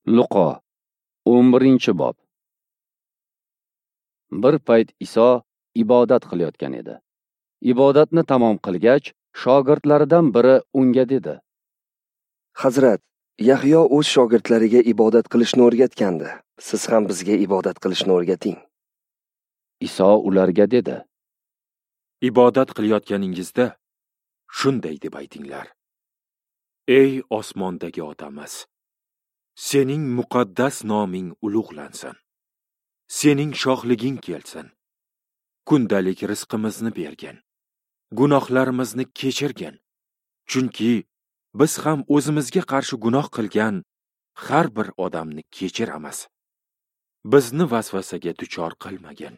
Luqo 11-bob. Bir payt Iso ibodat qilayotgan edi. Ibodatni tamom qilgach, shogirdlaridan biri unga dedi: Hazrat, Yahyo o'z shogirdlariga ibodat qilishni o'rgatgandi. Siz ham bizga ibodat qilishni o'rgating. Iso ularga dedi: Ibodat qilayotganingizda shunday deb aytinglar: Ey osmondagi otamiz, sening muqaddas noming ulug'lansin. Sening shohliging kelsin. Kundalik rizqimizni bergin. Gunohlarimizni kechirgin. Chunki biz ham o'zimizga qarshi gunoh qilgan har bir odamni kechiramiz. Bizni vasvasaga duchor qilmagin.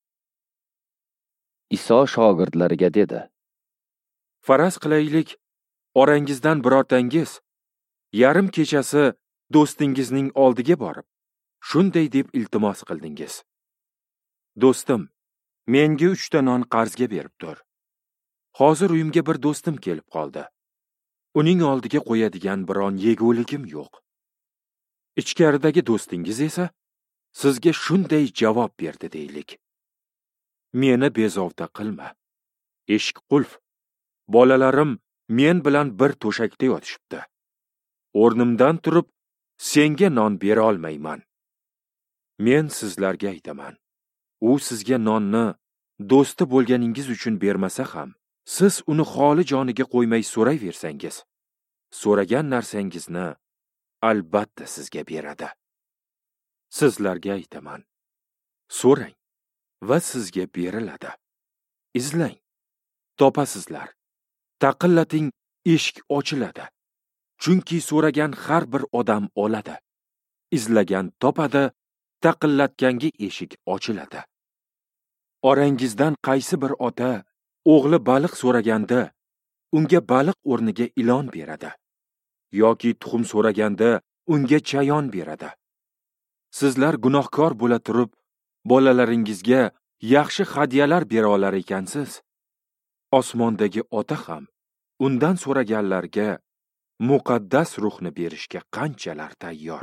Iso shogirdlariga dedi: Faraz qilaylik, orangizdan birortangiz yarim kechasi do'stingizning oldiga borib, shunday deb iltimos qildingiz: Do'stim, menga 3 ta non qarzga berib tur. Hozir uyimga bir do'stim kelib qoldi. Uning oldiga qo'yadigan biron yeguligim yo'q. Ichkaridagi do'stingiz esa sizga shunday javob berdi deylik: Meni bezovta qilma. Eshik qulf. Bolalarim men bilan bir to'shakda yotishibdi. O'rnimdan turib senga non bera olmayman. Men sizlarga aytaman, u sizga nonni do'sti bo'lganingiz uchun bermasa ham, siz uni xoli joniga qo'ymay so'rayversangiz, so'ragan narsangizni albatta sizga beradi. Sizlarga aytaman, so'rang va sizga beriladi. Izlang, topasizlar. Taqillating, eshik ochiladi. Chunki so'ragan har bir odam oladi. Izlagan topadi, taqillatganga eshik ochiladi. Orangizdan qaysi bir ota o'g'li baliq so'raganda unga baliq o'rniga ilon beradi, yoki tuxum so'raganda unga chayon beradi. Sizlar gunohkor bo'la turib, bolalaringizga yaxshi hadyalar bera olar ekansiz. Osmondagi ota ham undan so'raganlarga muqaddas ruhni berishga qanchalar tayyor.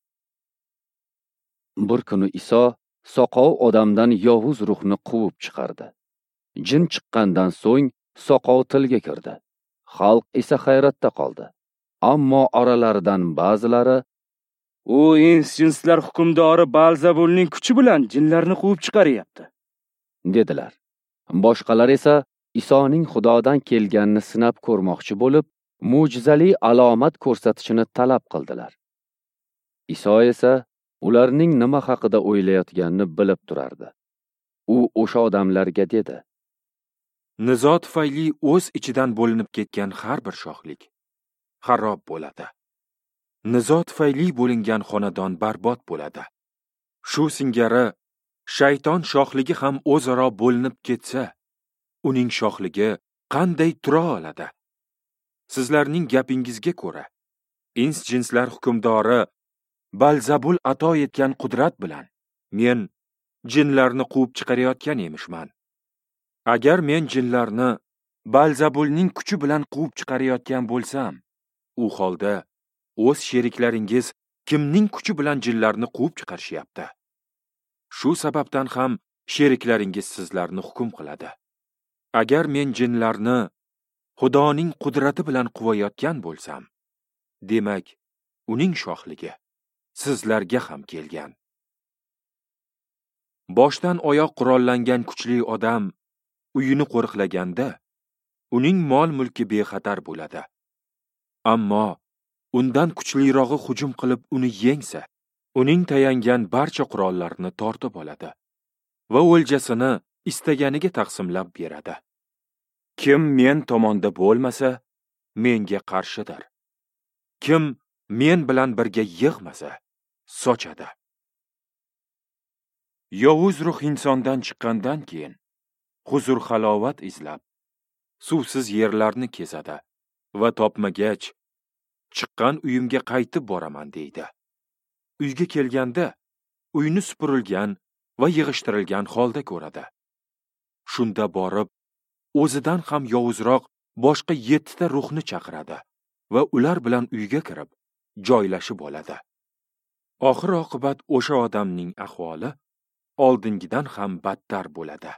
Bir kuni Iso soqov odamdan yovuz ruhni quvib chiqardi. Jin chiqqandan so'ng soqov tilga kirdi. Xalq esa hayratda qoldi. Ammo oralaridan ba'zilari: U ins-jinslar hukmdori Balzabulning kuchi bilan jinlarni quvib chiqaryapti, dedilar. Boshqalar esa Isoning Xudodan kelganini sinab ko'rmoqchi bo'lib, mo'jizali alomat ko'rsatishini talab qildilar. Iso esa ularning nima haqida o'ylayotganini bilib turardi. U o'sha odamlarga dedi: Nizo tufayli o'z ichidan bo'linib ketgan har bir shohlik xarob bo'ladi. Nizo tufayli bo'lingan xonadon barbod bo'ladi. Shu singari shayton shohligi ham o'zaro bo'linib ketsa, uning shohligi qanday tura oladi? Sizlarning gapingizga ko'ra, ins-jinslar hukmdori Balzabul ato etgan qudrat bilan men jinlarni quvib chiqarayotgan emishman. Agar men jinlarni Balzabulning kuchi bilan quvib chiqarayotgan bo'lsam, u holda o'z sheriklaringiz kimning kuchi bilan jinlarni quvib chiqarishyapti? Shu sababdan ham sheriklaringiz sizlarni hukm qiladi. Agar men jinlarni Xudoning qudrati bilan quvayotgan bo'lsam, demak, uning shohligi sizlarga ham kelgan. Boshdan oyoq qurollangan kuchli odam uyini qo'riqlaganda, uning mol-mulki bexatar bo'ladi. Ammo undan kuchlirog'i hujum qilib uni yengsa, uning tayangan barcha qurollarni tortib oladi va o'ljasini istaganiga taqsimlab beradi. Kim men tomonda bo'lmasa, menga qarshidir. Kim men bilan birga yig'masa, sochadi. Yovuz ruh insondan chiqqandan keyin huzur halovat izlab, suvsiz yerlarni kezadi va topmagach, chiqqan uyimga qaytib boraman deydi. Uyga kelganda uyni supurilgan va yig'ishtirilgan holda ko'radi. Shunda borib, o'zidan ham yovuzroq boshqa 7 ta ruhni chaqiradi va ular bilan uyga kirib, joylashib oladi. oxir oqibat o'sha odamning ahvoli oldingidan ham battar bo'ladi.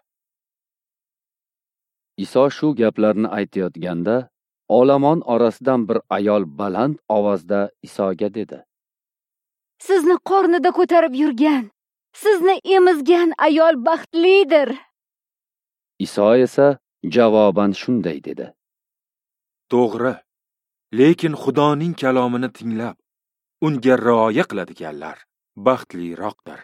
Iso shu gaplarni aytayotganda, olomon orasidan bir ayol baland ovozda Isoga dedi: Sizni qornida ko'tarib yurgan, sizni emizgan ayol baxtlidir. Iso esa javoban shunday dedi: To'g'ri, lekin Xudoning kalomini tinglab, unga rioya qiladiganlar baxtliroqdir.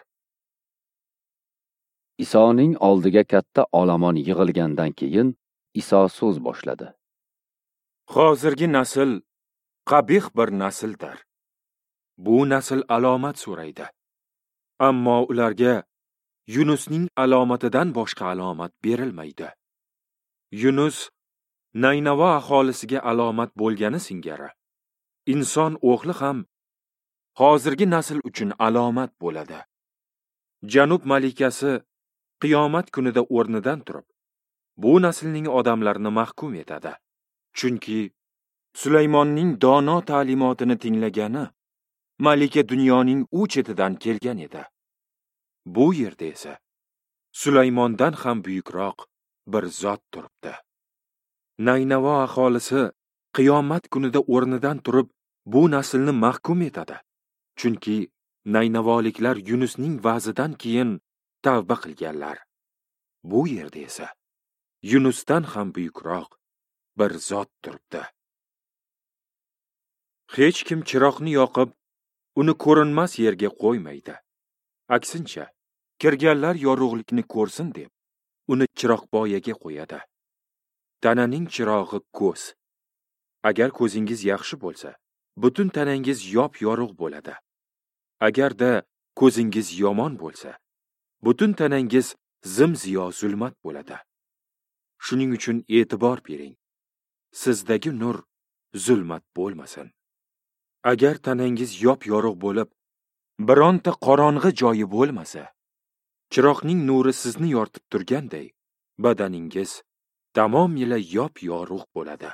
Isoning oldiga katta olomon yig'ilgandan keyin Iso so'z boshladi. Hozirgi nasl qabih bir nasldir. Bu nasl alomat so'raydi. Ammo ularga Yunusning alomatidan boshqa alomat berilmaydi. Yunus Naynavo aholisiga alomat bo'lgani singari, inson o'g'li ham hozirgi nasl uchun alomat bo'ladi. Janub malikasi qiyomat kunida o'rnidan turib, bu naslning odamlarini mahkum etadi. Chunki Sulaymonning dono ta'limotini tinglagani malika dunyoning u chetidan kelgan edi. Bu yerda esa Sulaymondan ham buyukroq bir zot turibdi. Naynavo aholisi qiyomat kunida o'rnidan turib, bu naslni mahkum etadi. Chunki Naynavoliklar Yunusning va'zidan keyin tavba qilganlar. Bu yerda esa Yunusdan ham buyukroq bir zot turibdi. Hech kim chiroqni yoqib, uni ko'rinmas yerga qo'ymaydi. Aksincha, kirganlar yorug'likni ko'rsin deb, uni chiroqboyaga qo'yadi. Tananing chirog'i ko'z. Agar ko'zingiz yaxshi bo'lsa, butun tanangiz yop-yorug' bo'ladi. Agarda ko'zingiz yomon bo'lsa, butun tanangiz zim-ziyo zulmat bo'ladi. Shuning uchun e'tibor bering. Sizdagi nur zulmat bo'lmasin. Agar tanangiz yop-yorug' bo'lib, bironta qorong'i joyi bo'lmasa, chiroqning nuri sizni yoritib turganday, badaningiz tamomila yop-yorug' bo'ladi.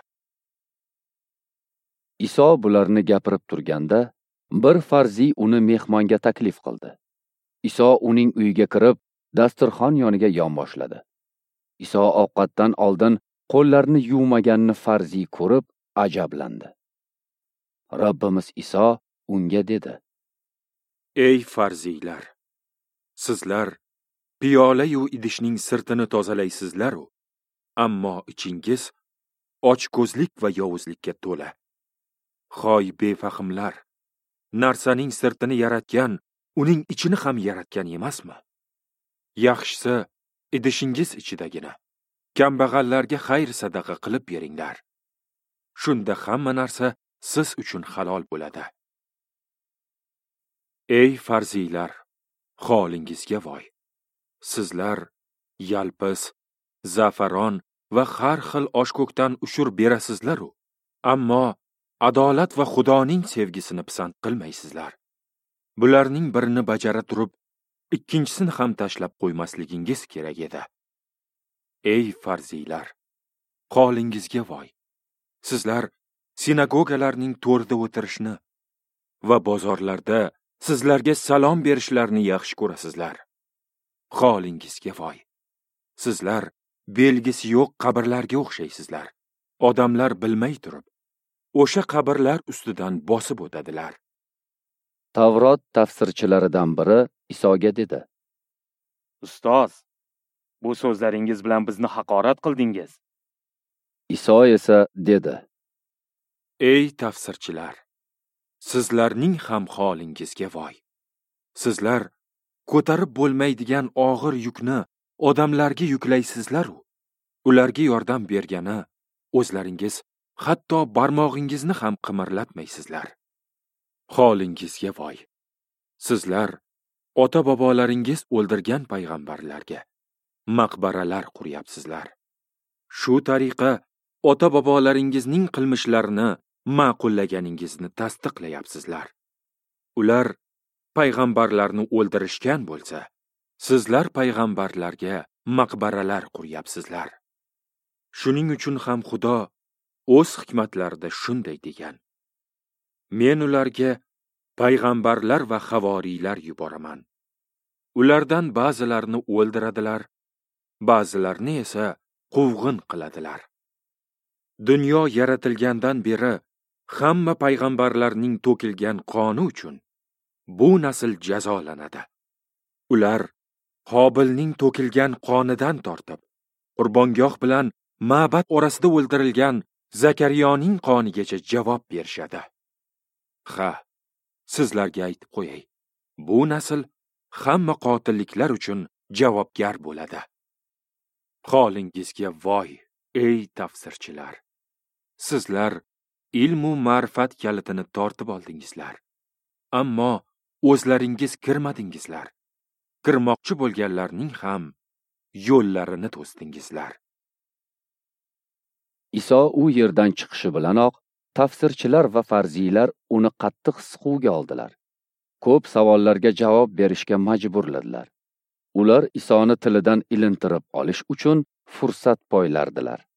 Iso bularni gapirib turganda, bir farziy uni mehmonga taklif qildi. Iso uning uyiga kirib, dasturxon yoniga yonboshladi. Iso ovqatdan oldin qo'llarini yuvmaganini farziy ko'rib, ajablandi. Rabbimiz Iso unga dedi: Ey farziylar, sizlar piyola-yu idishning sirtini tozalaysizlar-u, ammo ichingiz ochko'zlik va yovuzlikka to'la. Hoy befahmlar, narsaning sirtini yaratgan, uning ichini ham yaratgan emasmi? Yaxshisi, idishingiz ichidagina kambag'allarga xayr sadaqa qilib beringlar. Shunda hamma narsa siz uchun halol bo'ladi. Ey farziylar, holingizga voy. Sizlar yalpiz, zafaron va har xil oshko'kdan ushur berasizlar-u, ammo adolat va Xudoning sevgisini pisand qilmaysizlar. Bularning birini bajara turib, ikkinchisini ham tashlab qo'ymasligingiz kerak edi. Ey farziylar, holingizga voy. Sizlar sinagogalarning to'rida o'tirishni va bozorlarda sizlarga salom berishlarni yaxshi ko'rasizlar. Holingizga voy. Sizlar belgisi yo'q qabrlarga o'xshaysizlar. Odamlar bilmay turib, o'sha qabrlar ustidan bosib o'tadilar. Tavrot tafsirchilaridan biri Isoga dedi: Ustoz, bu so'zlaringiz bilan bizni haqorat qildingiz. Iso esa dedi: Ey tafsirchilar, sizlarning ham holingizga voy. Sizlar ko'tarib bo'lmaydigan og'ir yukni odamlarga yuklaysizlar-u, ularga yordam bergani o'zlaringiz hatto barmog'ingizni ham qimirlatmaysizlar. Holingizga voy. Sizlar ota-bobolaringiz o'ldirgan payg'ambarlarga maqbaralar quryapsizlar. Shu tariqa ota-bobolaringizning qilmishlarini ma'qullaganingizni tasdiqlayapsizlar. Ular payg'ambarlarni o'ldirishgan bo'lsa, sizlar payg'ambarlarga maqbaralar quryapsizlar. Shuning uchun ham Xudo o'z hikmatlarida shunday degan: Men ularga payg'ambarlar va havoriylar yuboraman. Ulardan ba'zilarini o'ldiradilar, ba'zilarini esa quvg'in qiladilar. Dunyo yaratilgandan beri hamma payg'ambarlarning to'kilgan qoni uchun bu nasl jazolanadi. Ular Qobilning to'kilgan qonidan tortib, qurbongoh bilan ma'bad orasida o'ldirilgan Zakariyaning qonigacha javob berishadi. Ha, sizlarga aytib qo'yay, bu nasl hamma qotilliklar uchun javobgar bo'ladi. Holingizga voy, ey tafsirchilar! Sizlar ilm va ma'rifat kalitini tortib oldingizlar, ammo o'zlaringiz kirmadingizlar. Kirmoqchi bo'lganlarning ham yo'llarini to'sdingizlar. Iso u yerdan chiqishi bilanoq tafsirchilar va farziylar uni qattiq siquvga oldilar. Ko'p savollarga javob berishga majburladilar. Ular Isoni tilidan ilintirib olish uchun fursat poylardilar.